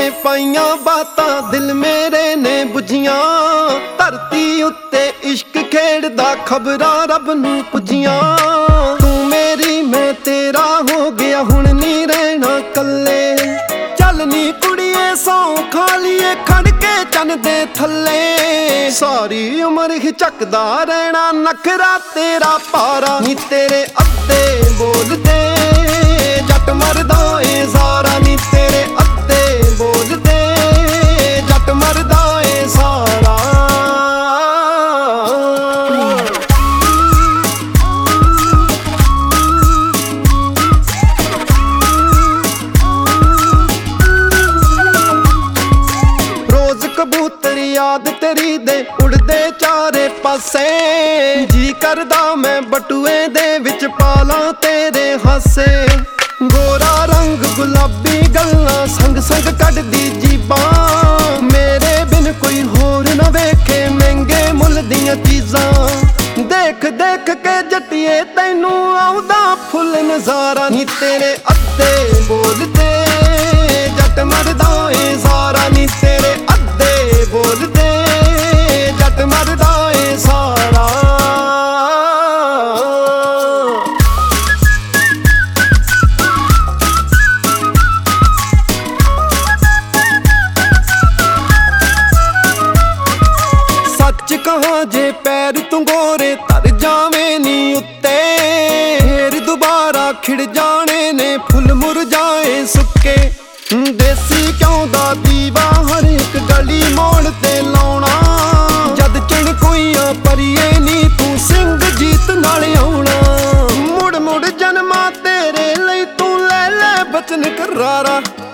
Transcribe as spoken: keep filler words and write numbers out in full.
ਨੇ ਪਾਈਆਂ ਬਾਤਾਂ ਦਿਲ ਮੇਰੇ ਨੇ ਬੁਝੀਆਂ। ਧਰਤੀ ਉੱਤੇ ਇਸ਼ਕ ਖੇਡਦਾ ਖਬਰਾਂ ਰੱਬ ਨੂੰ ਪੁੱਜੀਆਂ। ਤੂੰ ਮੇਰੀ ਮੈਂ ਤੇਰਾ ਹੋ ਗਿਆ ਹੁਣ ਨੀ ਰਹਿਣਾ ਕੱਲੇ। ਚੱਲ ਨੀ ਕੁੜੀਏ ਸੌਂ ਖਾ ਲੀਏ ਖੜ ਕੇ ਚੰਨ ਦੇ ਥੱਲੇ। ਸਾਰੀ ਉਮਰ ਹੀ ਚੱਕਦਾ ਰਹਿਣਾ ਨਖਰਾ ਤੇਰਾ ਪਾਰਾ। ਨੀ ਤੇਰੇ ਅੱਧੇ ਬੋਲਦੇ ਜੱਟ ਮਰਦਾ ਏ ਸਾਰਾ। ਨੀ ਤੇਰੇ ਅੱਧੇ ਬੋਲਦੇ ਜੱਟ ਮਰਦਾ ਏ ਸਾਰਾ। ਰੋਜ਼ ਕਬੂਤਰ ਯਾਦ ਤੇਰੀ ਦੇ ਉੜਦੇ ਚਾਰੇ ਪਾਸੇ। ਜੀ ਕਰਦਾ ਮੈਂ ਬਟੂਏ ਦੇ ਵਿੱਚ ਪਾਲਾਂ ਤੇਰੇ ਹਾਸੇ। ਗੋਰਾ ਰੰਗ ਗੁਲਾਬੀ ਗੱਲਾਂ ਸੰਗ ਸੰਗ ਕੱਢਦੀ ਜੀਬਾਂ। ਮੇਰੇ ਬਿਨ ਕੋਈ ਹੋਰ ਨਾ ਵੇਖੇ ਮਹਿੰਗੇ ਮੁੱਲ ਦੀਆਂ ਚੀਜ਼ਾਂ। ਦੇਖ ਦੇਖ ਕੇ ਜੱਟੀਏ ਤੈਨੂੰ ਆਉਂਦਾ ਫੁੱਲ ਨਜ਼ਾਰਾ। ਨੀ ਤੇਰੇ ਅੱਧੇ ਬੋਲਦੇ ਜੱਟ ਮਰਦਾ ਏ ਸਾਰਾ। ਨੀ ਤੇਰੇ ਅੱਧੇ ਬੋਲਦੇ ਜੱਟ ਮਰਦਾ ਏ ਸਾਰਾ। ਸੱਚ ਕਹਾਂ ਜੇ ਪੈਰ ਤੂੰ ਗੋਰੇ ਧਰ ਜਾਵੇਂ ਨੀ ਉੱਤੇ। ਫੇਰ ਦੁਬਾਰਾ ਖਿੜ ਜਾਣੇ ਨੇ ਫੁੱਲ ਮੁਰਝਾਏ ਸੁੱਕੇ। ਦੇਸੀ ਕਿਉਂ ਦਾ ਦੀਵਾ ਹਰ ਇੱਕ ਗਲੀ ਮੋੜ ਤੇ ਲਾਉਣਾ। ਜਦ ਚਿਣ ਕੋਈਆਂ ਪਰੀਏ ਨੀ ਤੂੰ ਸਿੰਘ ਜੀਤ ਨਾਲ ਆਉਣਾ। ਮੁੜ ਮੁੜ ਜਨਮਾਂ ਤੇਰੇ ਲਈ ਤੂੰ ਲੈ ਲੈ ਬਚਨ ਕਰਾਰਾ।